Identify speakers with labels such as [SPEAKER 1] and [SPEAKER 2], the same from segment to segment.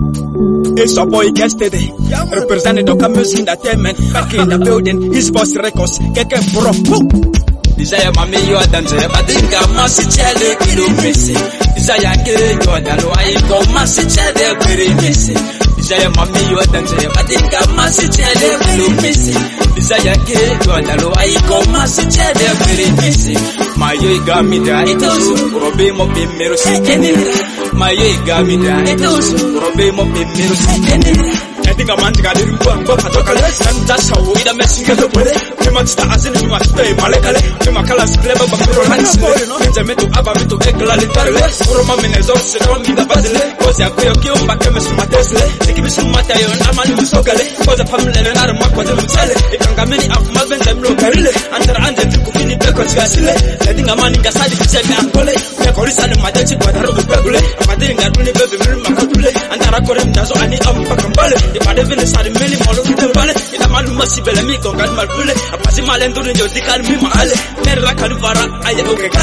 [SPEAKER 1] It's your boy yesterday, representing the Music Entertainment, back in the building, his boss records, Keke Bro.
[SPEAKER 2] Desire mami yo dance, badinga masi chale kilo missing. Desire ke yo dalo ai ko masi chale very missing. Desire mami yo dance, badinga masi chale kilo missing. Desire ke yo dalo ai ko masi chale very missing. Mayo igamida itosu, robe mo bimero sikenira. Mayo igamida itosu, robe mo bimero sikenira.
[SPEAKER 1] I think a man's got it in one book. I talk a less and that's how we the messing get away. We must start as in you must stay, Malekale. We must call us clever, but we're not slow. It's a metal abba to Ekla Literally. For a moment is also don't need a bazile. Because I feel you back to my Tesla. They give me some material and I'm on so gale. For the family and I'm not what I'm selling. It can come many of my men them look really. And they're under the Kufini Pekos Gasile. I think a man in Gasadi said I'm Pole. We are calling my Dutch, but I don't Pegule. I didn't get really baby Makule. And I record him does any Pacambale. If I live in the side of many more of the valley, in a man must be a meek or got my bullet. A Pasimal and doing your dick and me, Male, Nerla Calvara, I am okay.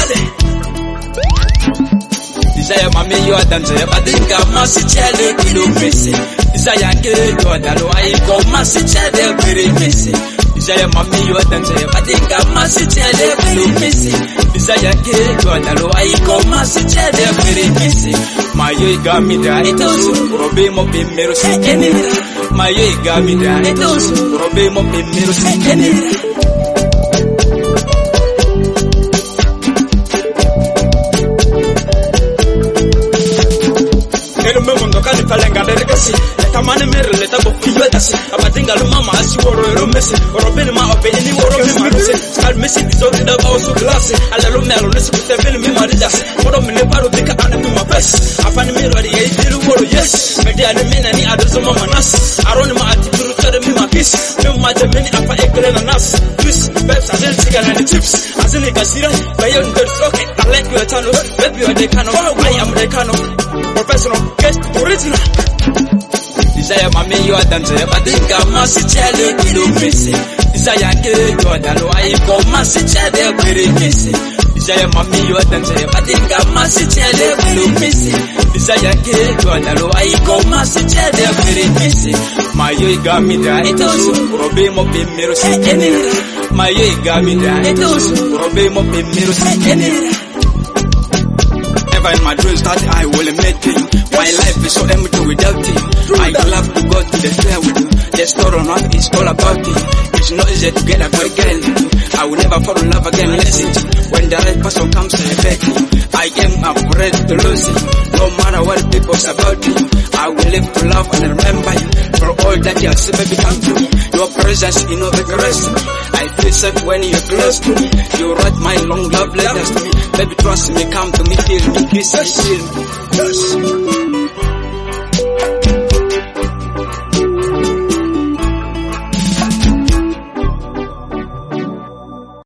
[SPEAKER 2] Desire mami yo dance, badinga masi chale kilo missing. Desire ke yo dalo ai ko masi chale very missing. Desire mami yo dance, badinga masi chale kilo missing. Desire ke yo dalo ai ko masi chale very missing. Mayo igamida itosu, robe mo bimero sikenira. Mayo igamida itosu, robe mo bimero sikenira.
[SPEAKER 1] Palenga de Recassi, Tamane Merle, the Tabo Fiatasi, Abatinga Mama, as you were missing, or a Benima of any war of his start missing the zone of also glassy, and the Romero, listen to the film in Maridas, what of Mineparo, the Canada, my best. I find me ready, little war, yes, but there are many others of Manas. I run my attitude to the Mima piece, no matter many upper Ekran and us. Twist, Babs, as in chicken and the chips, as in a casino, by your good socket, I like your tunnel, baby, or the cano, I am the cano. Professional, guest, original.
[SPEAKER 2] Desire mami yo dance, badinga masi chale kilo missing. Desire ke yo dalo ai ko masi chale very missing. Desire mami yo dance, badinga masi chale kilo missing. Desire ke yo dalo ai ko masi chale very missing. Mayo igamida itosu, robe mo bimero sikenira. Mayo igamida itosu, robe mo bimero sikenira.
[SPEAKER 1] In my dreams that I will make you. My life is so empty without you. I love to go to the fair with you. The story on earth is all about you. It's not easy to get a good girl. I will never fall in love again. Listen to when the right person comes to beg you. I am afraid to lose you. No matter what people say about you, I will live to love and remember you. For all that you have seen, baby, come to me. Your presence, you know the caress me. I feel safe when you're close to me. You write my long love letters to me. Baby, trust me, come to me, feel me, kiss me, feel me. Yes.